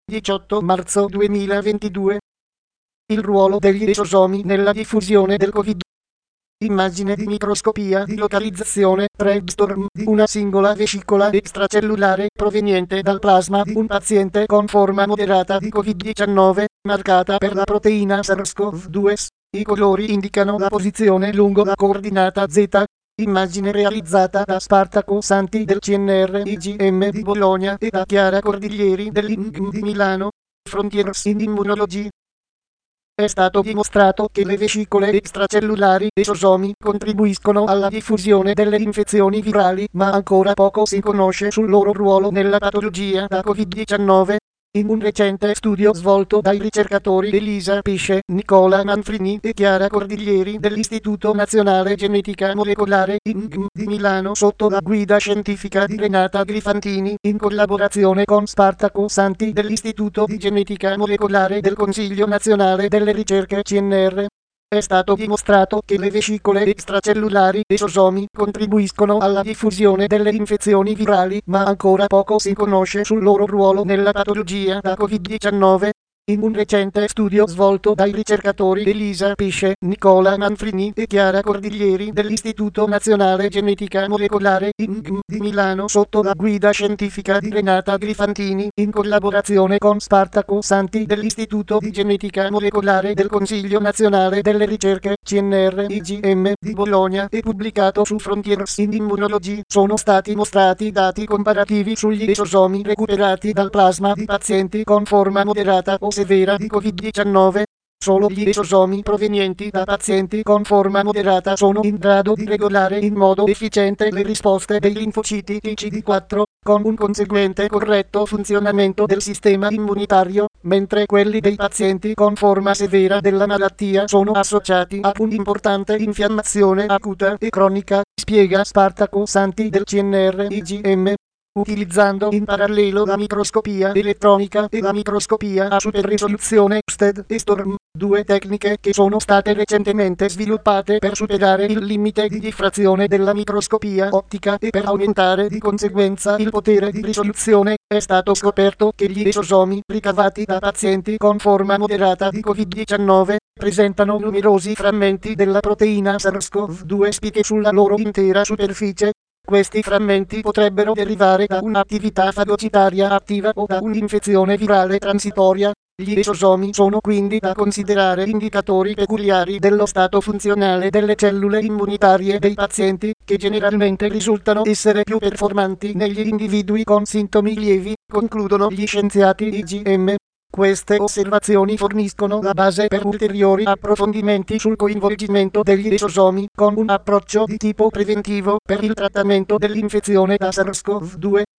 18 marzo 2022. Il ruolo degli esosomi nella diffusione del Covid. Immagine di microscopia di localizzazione brainstorm di una singola vescicola extracellulare proveniente dal plasma di un paziente con forma moderata di Covid-19, marcata per la proteina SARS-CoV-2. I colori indicano la posizione lungo la coordinata Z. Immagine realizzata da Spartaco Santi del CNR IGM di Bologna e da Chiara Cordiglieri dell'INGM di Milano. Frontiers in Immunology. È stato dimostrato che le vescicole extracellulari esosomi contribuiscono alla diffusione delle infezioni virali, ma ancora poco si conosce sul loro ruolo nella patologia da Covid-19. In un recente studio svolto dai ricercatori Elisa Pisce, Nicola Manfrini e Chiara Cordiglieri dell'Istituto Nazionale Genetica Molecolare INGM di Milano sotto la guida scientifica di Renata Grifantini, in collaborazione con Spartaco Santi dell'Istituto di Genetica Molecolare del Consiglio Nazionale delle Ricerche CNR, è stato dimostrato che le vescicole extracellulari esosomi contribuiscono alla diffusione delle infezioni virali, ma ancora poco si conosce sul loro ruolo nella patologia da Covid-19. In un recente studio svolto dai ricercatori Elisa Pisce, Nicola Manfrini e Chiara Cordiglieri dell'Istituto Nazionale Genetica Molecolare INGM di Milano sotto la guida scientifica di Renata Grifantini, in collaborazione con Spartaco Santi dell'Istituto di Genetica Molecolare del Consiglio Nazionale delle Ricerche CNR IGM di Bologna e pubblicato su Frontiers in Immunology, sono stati mostrati dati comparativi sugli esosomi recuperati dal plasma di pazienti con forma moderata o severa di Covid-19. Solo gli esosomi provenienti da pazienti con forma moderata sono in grado di regolare in modo efficiente le risposte dei linfociti TCD4, con un conseguente corretto funzionamento del sistema immunitario, mentre quelli dei pazienti con forma severa della malattia sono associati a un'importante infiammazione acuta e cronica, spiega Spartaco Santi del CNR IGM. Utilizzando in parallelo la microscopia elettronica e la microscopia a superrisoluzione STED e STORM, due tecniche che sono state recentemente sviluppate per superare il limite di diffrazione della microscopia ottica e per aumentare di conseguenza il potere di risoluzione, è stato scoperto che gli esosomi ricavati da pazienti con forma moderata di Covid-19 presentano numerosi frammenti della proteina SARS-CoV-2 spicche sulla loro intera superficie. Questi frammenti potrebbero derivare da un'attività fagocitaria attiva o da un'infezione virale transitoria. Gli esosomi sono quindi da considerare indicatori peculiari dello stato funzionale delle cellule immunitarie dei pazienti, che generalmente risultano essere più performanti negli individui con sintomi lievi, concludono gli scienziati IGM. Queste osservazioni forniscono la base per ulteriori approfondimenti sul coinvolgimento degli esosomi con un approccio di tipo preventivo per il trattamento dell'infezione da SARS-CoV-2.